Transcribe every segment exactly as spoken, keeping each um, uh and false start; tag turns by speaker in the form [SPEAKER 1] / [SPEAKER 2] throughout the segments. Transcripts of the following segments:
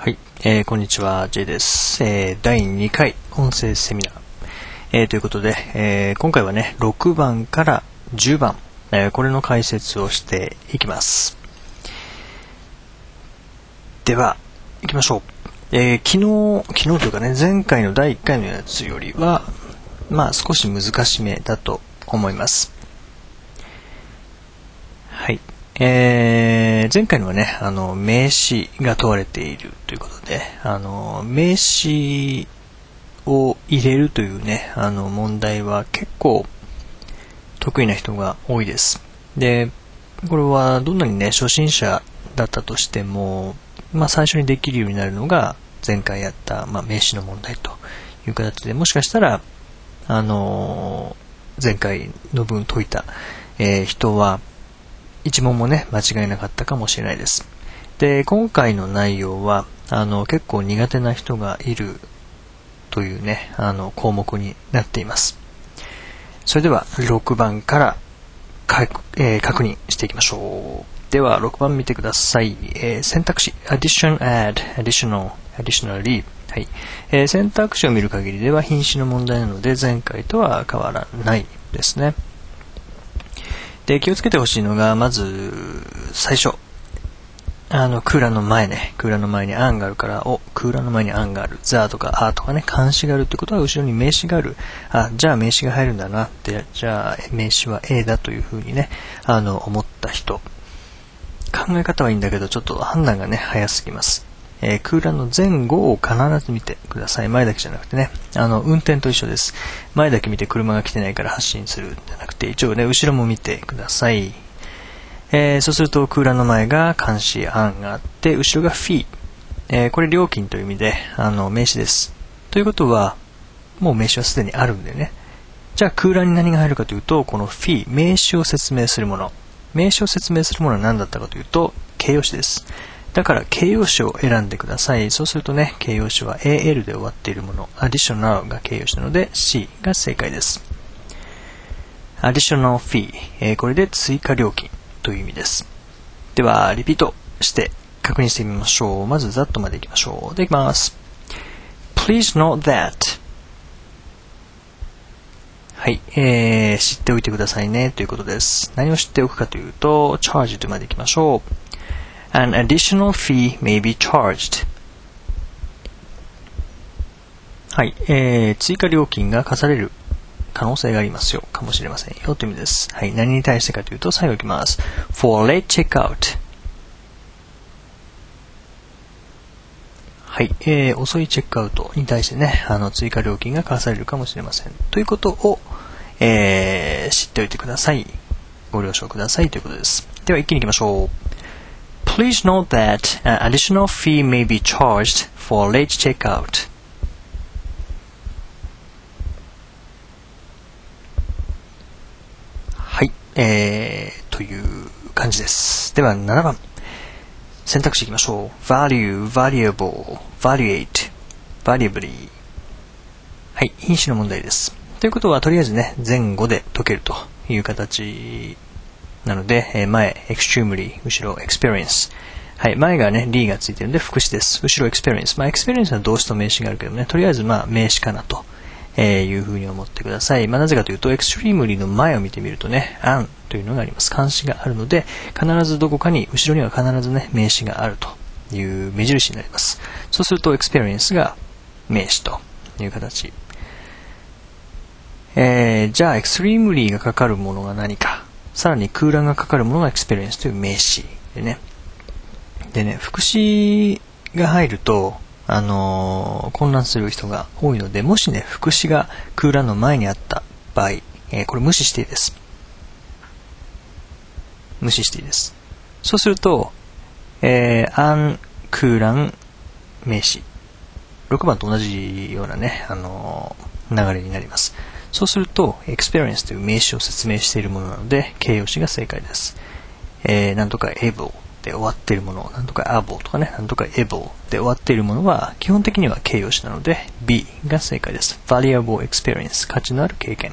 [SPEAKER 1] はい、えー、こんにちは、J です。えー、だいにかい音声セミナー、えー、ということで、えー、今回はね、ろくばんからじゅうばん、えー、これの解説をしていきます。では、行きましょう。えー、昨日、昨日というかね、前回のだいいっかいのやつよりは、まあ少し難しめだと思います。はい。えー、前回のはね、あの、名詞が問われているということで、あの、名詞を入れるというね、あの、問題は結構得意な人が多いです。で、これはどんなにね、初心者だったとしても、まあ最初にできるようになるのが、前回やった、まあ、名詞の問題という形で、もしかしたら、あの、前回の分解いた、えー、人は、一問もね、間違いなかったかもしれないです。で、今回の内容は、あの、結構苦手な人がいるというね、あの、項目になっています。それでは、ろくばんからか、えー、確認していきましょう。では、ろくばん見てください。えー、選択肢、addition, add, additional, additionally。はい。えー、選択肢を見る限りでは品詞の問題なので、前回とは変わらないですね。で、気をつけてほしいのが、まず、最初。あの、空欄の前ね。空欄の前に案があるから、お、空欄の前に案がある。ザとかあとかね、冠詞があるってことは、後ろに名詞がある。あ、じゃあ名詞が入るんだなって、じゃあ名詞は A だというふうにね、あの、思った人。考え方はいいんだけど、ちょっと判断がね、早すぎます。えー、空欄の前後を必ず見てください。前だけじゃなくてね。あの、運転と一緒です。前だけ見て車が来てないから発進するんじゃなくて、一応ね、後ろも見てください。えー、そうすると空欄の前が冠詞、案があって、後ろがフィー。えー、これ料金という意味で、あの、名詞です。ということは、もう名詞はすでにあるんでね。じゃあ空欄に何が入るかというと、このフィー、名詞を説明するもの。名詞を説明するものは何だったかというと、形容詞です。だから形容詞を選んでください。そうするとね、形容詞は エーエル で終わっているもの。additional が形容詞なので C が正解です。additional fee、えー、これで追加料金という意味です。では、リピートして確認してみましょう。まず、that までいきましょう。で、いきます。Please note that。はい、えー、知っておいてくださいねということです。何を知っておくかというと、charge とまでいきましょう。An additional fee may be charged. はい、えー、追加料金が課される可能性がありますよ、かもしれませんよという意味です。はい、何に対してかというと、最後いきます。For late checkout。はい、えー、遅いチェックアウトに対してね、あの、追加料金が課されるかもしれません。ということを、えー、知っておいてください。ご了承くださいということです。では、一気に行きましょう。Please note that an additional fee may be charged for late checkout. はい、えー、という感じです。ではななばん。選択肢いきましょう。value, variable, valuate, variably。はい、品詞の問題です。ということは、とりあえずね、前後で解けるという形なので、えー、前、extremely、後ろ、experience。はい、前がね、ly がついてるので、副詞です。後ろ、experience。まあ、experience は動詞と名詞があるけどね、とりあえず、まあ、名詞かなと、えー、いうふうに思ってください。まあ、なぜかというと、extremely の前を見てみるとね、an というのがあります。冠詞があるので、必ずどこかに、後ろには必ずね、名詞があるという目印になります。そうすると、experience が名詞という形。えー、じゃあ、extremely がかかるものが何か。さらに空欄がかかるものが experience という名詞でね。でね、副詞が入ると、あのー、混乱する人が多いので、もしね、副詞が空欄の前にあった場合、えー、これ無視していいです。無視していいです。そうすると、えー、an 空欄名詞。ろくばんと同じようなね、あのー、流れになります。そうすると、experience という名詞を説明しているものなので、形容詞が正解です。えー、なんとか able で終わっているもの、なんとか able とかね、なんとか able で終わっているものは、基本的には形容詞なので、B が正解です。valuable experience、価値のある経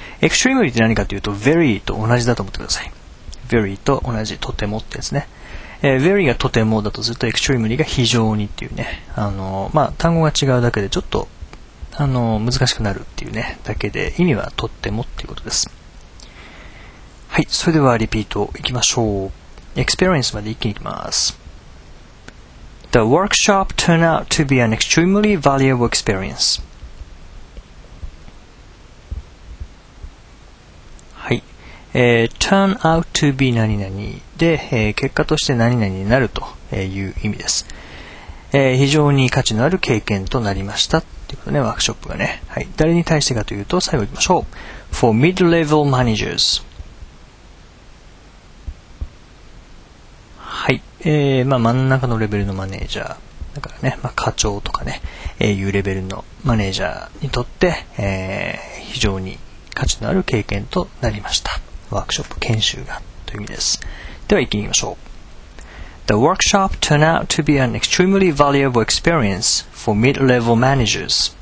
[SPEAKER 1] 験。extremely って何かというと、very と同じだと思ってください。very と同じ、とてもってやつね。 えー、very がとてもだとすると extremely が非常にっていうね、あの、まあ、単語が違うだけでちょっと、あの、難しくなるっていうね、だけで意味はとってもっていうことです。はい、それではリピートいきましょう。experience まで一気にいきます。The workshop turned out to be an extremely valuable experience. はい。えー、turn out to be 何々で、えー、結果として何々になるという意味です。えー、非常に価値のある経験となりましたということね、ワークショップがね。はい。誰に対してかというと、最後いきましょう。For mid-level managers.はい。えー、まあ真ん中のレベルのマネージャー。だからね、まあ課長とかね、えー、いうレベルのマネージャーにとって、えー、非常に価値のある経験となりました。ワークショップ研修がという意味です。では一気に行きましょう。The workshop turned out to be an extremely valuable experience for mid-level managers.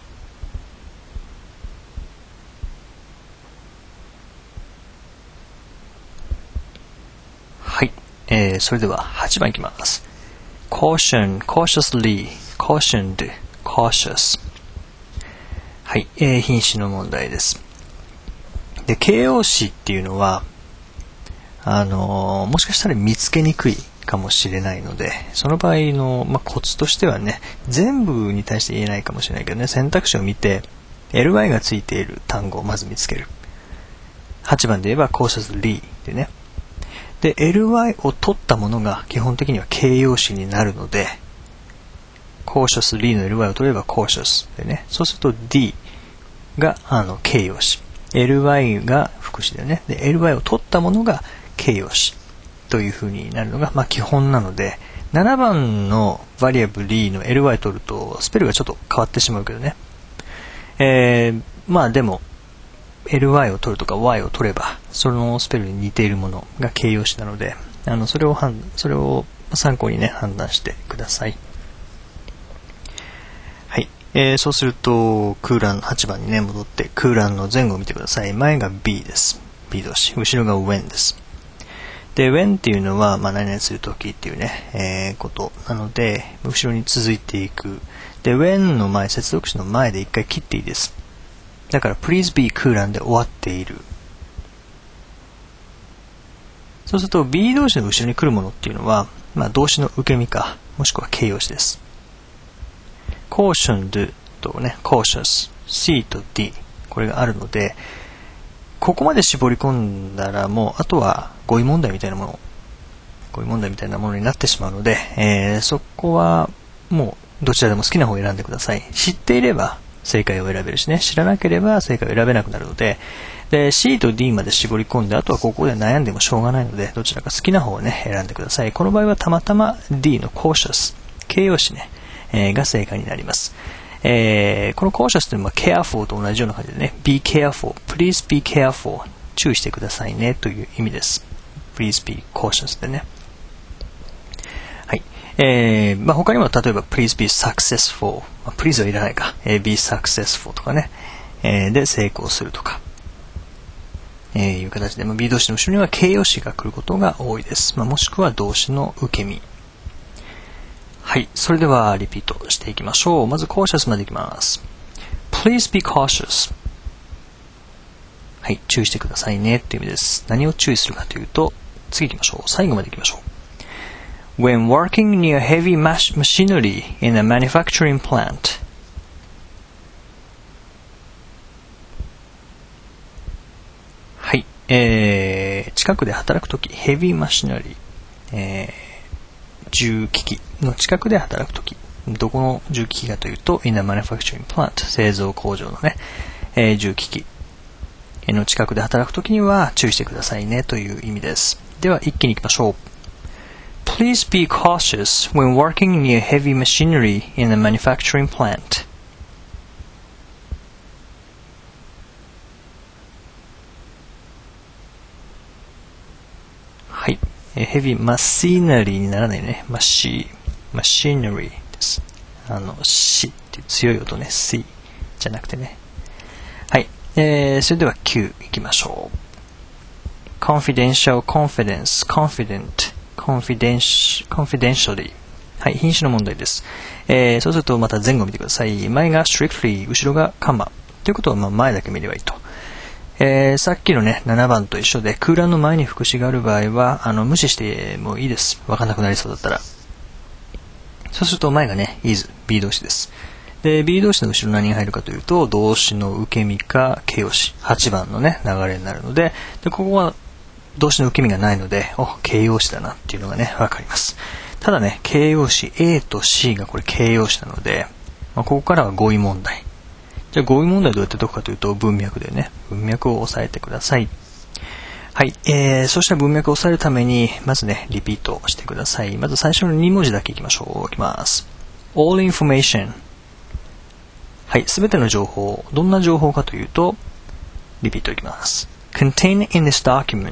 [SPEAKER 1] えー、それでははちばんいきます。caution, cautiously, cautioned, cautious。はい、えー、品詞の問題です。で、形容詞っていうのは、あのー、もしかしたら見つけにくいかもしれないので、その場合の、まあ、コツとしてはね、全部に対して言えないかもしれないけどね、選択肢を見て、エルワイ がついている単語をまず見つける。はちばんで言えば cautiously でね。で、エルワイ を取ったものが基本的には形容詞になるので、cautiously の エルワイ を取れば cautious でね。そうすると D があの形容詞。エルワイ が副詞だよね。で、エルワイ を取ったものが形容詞という風になるのが、まあ基本なので、ななばんの variably の エルワイ 取るとスペルがちょっと変わってしまうけどね。えー、まあでも、エルワイ を取るとか Y を取ればそのスペルに似ているものが形容詞なので、あのそれを判それを参考にね判断してください。はい、えー、そうすると空欄はちばんにね戻って空欄の前後を見てください。前が B です。 B 動詞、後ろが when です。で when っていうのは、まあ、何々するときっていうね、えー、ことなので後ろに続いていく。で when の前、接続詞の前で一回切っていいです。だから please be 空欄で終わっている。そうすると B 動詞の後ろに来るものっていうのは、まあ、動詞の受け身かもしくは形容詞です。cautioned とね cautious、 C と D これがあるので、ここまで絞り込んだらもうあとは語彙問題みたいなもの語彙問題みたいなものになってしまうので、えー、そこはもうどちらでも好きな方を選んでください。知っていれば正解を選べるしね、知らなければ正解を選べなくなるので、で C と D まで絞り込んで、あとはここで悩んでもしょうがないので、どちらか好きな方をね選んでください。この場合はたまたま D の cautious 形容詞ね、えー、が正解になります。えー、この cautious というのは careful と同じような感じでね、 be careful、 please be careful 注意してくださいねという意味です。 please be cautious でね。はい。えー、まあ、他にも例えば please be successful、まあ、please はいらないか、えー、be successful とかね、えー、で成功するとか、えー、いう形で、まあ、B 動詞の後ろには形容詞が来ることが多いです。まあ、もしくは動詞の受け身。はい。それではリピートしていきましょう。まず cautious までいきます。please be cautious。はい。注意してくださいねという意味です。何を注意するかというと、次行きましょう。最後まで行きましょう。When working near heavy machinery in a manufacturing plant. はい、えー、近くで働くとき、heavy machinery、えー、重機器の近くで働くとき、どこの重機器かというと、in a manufacturing plant、製造工場のね、えー、重機器の近くで働くときには注意してくださいねという意味です。では一気に行きましょう。Please be cautious when working near heavy machinery in a manufacturing plant. はい。heavy machinery にならないね。マシ、machinery です。あの、しって強い音ね。C じゃなくてね。はい。えー、それではきゅういきましょう。confidential, confidence, confident。 confidentially。はい、品詞の問題です。えー、そうするとまた前後見てください。前が strictly、後ろが comma。ということはまあ前だけ見ればいいと。えー、さっきのね、ななばんと一緒で空欄の前に副詞がある場合は、あの、無視してもいいです。わかんなくなりそうだったら。そうすると前がね、is、B 動詞です。で、B 動詞の後ろ何が入るかというと、動詞の受け身か形容詞。はちばんのね、流れになるので、で、ここは動詞の受け身がないので、お、形容詞だなっていうのがね、わかります。ただね、形容詞 A と C がこれ形容詞なので、まあ、ここからは語彙問題。じゃあ語彙問題どうやって解くかというと、文脈でね、文脈を押さえてください。はい、えー、そうした文脈を押さえるために、まずね、リピートしてください。まず最初のに文字だけいきましょう。いきます。all information。はい、すべての情報。どんな情報かというと、リピートいきます。contain in this document。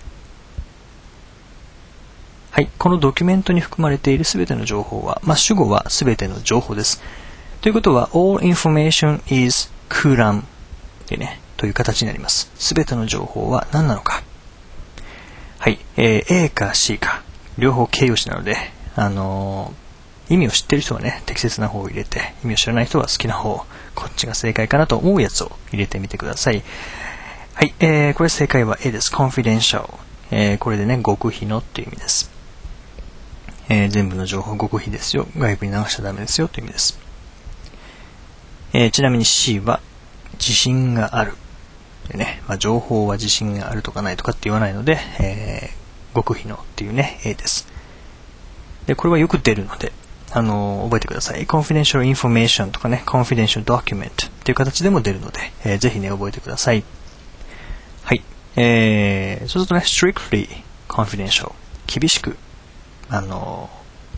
[SPEAKER 1] はい、このドキュメントに含まれているすべての情報は、まあ、主語はすべての情報です。ということは、all information is 空欄でね、という形になります。すべての情報は何なのか。はい、えー、A か C か、両方形容詞なので、あのー、意味を知っている人はね、適切な方を入れて、意味を知らない人は好きな方、こっちが正解かなと思うやつを入れてみてください。はい、えー、これ正解は A です。confidential。えー、これでね、極秘のっていう意味です。えー、全部の情報極秘ですよ。外部に流しちゃダメですよという意味です。えー、ちなみに C は自信があるでね、まあ、情報は自信があるとかないとかって言わないので、えー、極秘のっていうね A です。でこれはよく出るので、あのー、覚えてください。confidential information とかね confidential document っていう形でも出るので、えー、ぜひね覚えてください。はい、えー、そうするとね strictly confidential 厳しくあの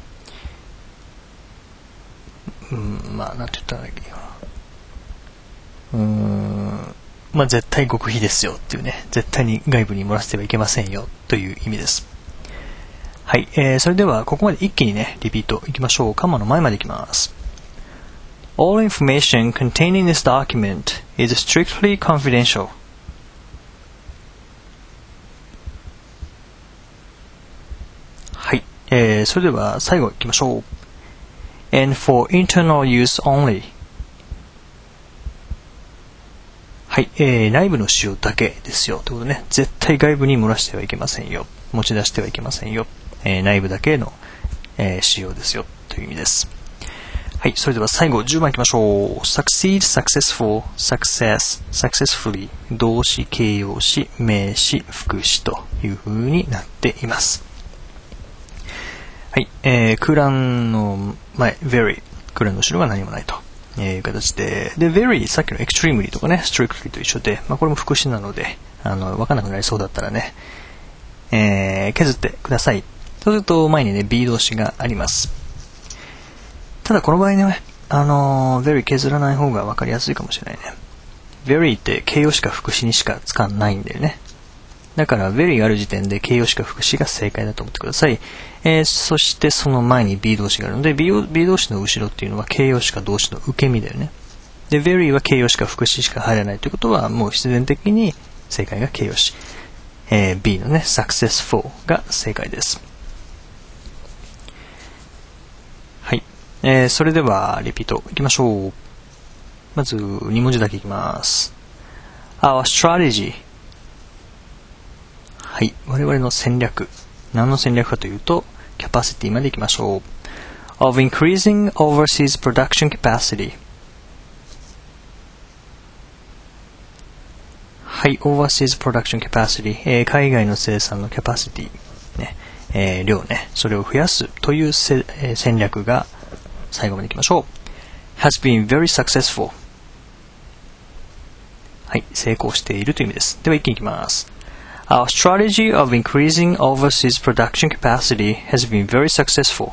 [SPEAKER 1] ー、うんまあなんて言ったらいいかなうーんまあ絶対極秘ですよっていうね、絶対に外部に漏らしてはいけませんよという意味です。はい、えー、それではここまで一気にねリピートいきましょう。カマの前までいきます。All information contained in this document is strictly confidential. はい、えー、それでは最後いきましょう。And for internal use only.はい、えー、内部の使用だけですよということね。絶対外部に漏らしてはいけませんよ。持ち出してはいけませんよ。えー、内部だけの、えー、使用ですよという意味です。はい、それでは最後じゅうばんいきましょう。succeed, successful, success, successfully 動詞、形容詞、名詞、副詞という風になっています。はい、えー、空欄の前 very 空欄の後ろが何もないと。えー、いう形で、で、very さっきの extremely とかね、strictly と一緒で、まあこれも副詞なので、あの、わかんなくなりそうだったらね、えー、削ってください。そうすると前にね、B 動詞があります。ただこの場合ね、あのー、very 削らない方がわかりやすいかもしれないね。very って形容詞か副詞にしか使わないんだよね。だから very がある時点で形容詞か副詞が正解だと思ってください。えー、そしてその前に B 動詞があるので B, B 動詞の後ろっていうのは形容詞か動詞の受け身だよね。で very は形容詞か副詞しか入らないということはもう必然的に正解が形容詞、えー、B のね successful が正解です。はい、えー、それではリピートいきましょう。まずに文字だけいきます。 Our strategy。はい、我々の戦略。何の戦略かというと、キャパシティまでいきましょう。of increasing overseas production capacity。はい、overseas production capacity、えー、海外の生産のキャパシティ、ねえー、量ね、それを増やすというせ、えー、戦略が最後までいきましょう。has been very successful。はい、成功しているという意味です。では一気にいきます。Our strategy of increasing overseas production capacity has been very successful.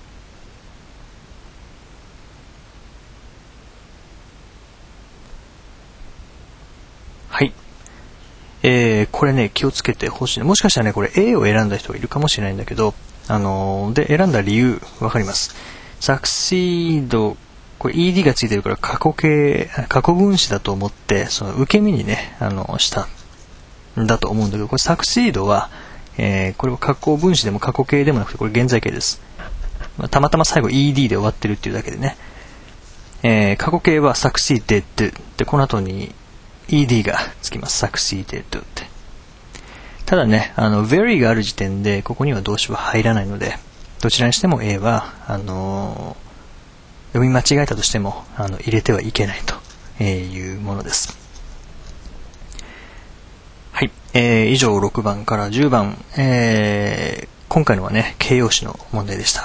[SPEAKER 1] はい。えー、これね、気をつけてほしい。もしかしたらね、これ A を選んだ人がいるかもしれないんだけど、あのー、で、選んだ理由、わかります。succeed、これ イーディー がついてるから過去形、過去分詞だと思って、その受け身にね、あの、した。だと思うんだけど、これサクシードはえー、これは過去分詞でも過去形でもなくて、これ現在形です。まあ、たまたま最後 イーディー で終わってるっていうだけでね。えー、過去形は succeeded で、この後に イーディー がつきます。succeeded って。ただね、あの、very がある時点で、ここには動詞は入らないので、どちらにしても A は、あのー、読み間違えたとしても、あの、入れてはいけないというものです。はい。えー、以上ろくばんからじゅうばん、えー、今回のはね、形容詞の問題でした。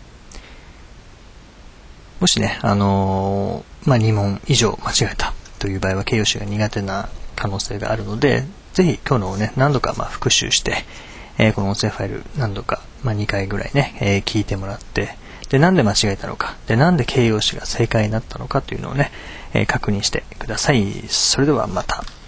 [SPEAKER 1] もしね、あのー、まあ、に問以上間違えたという場合は形容詞が苦手な可能性があるので、ぜひ今日のをね、何度かまあ復習して、えー、この音声ファイル何度か、まあ、にかいぐらいね、えー、聞いてもらって、で、なんで間違えたのか、で、なんで形容詞が正解になったのかというのをね、えー、確認してください。それではまた。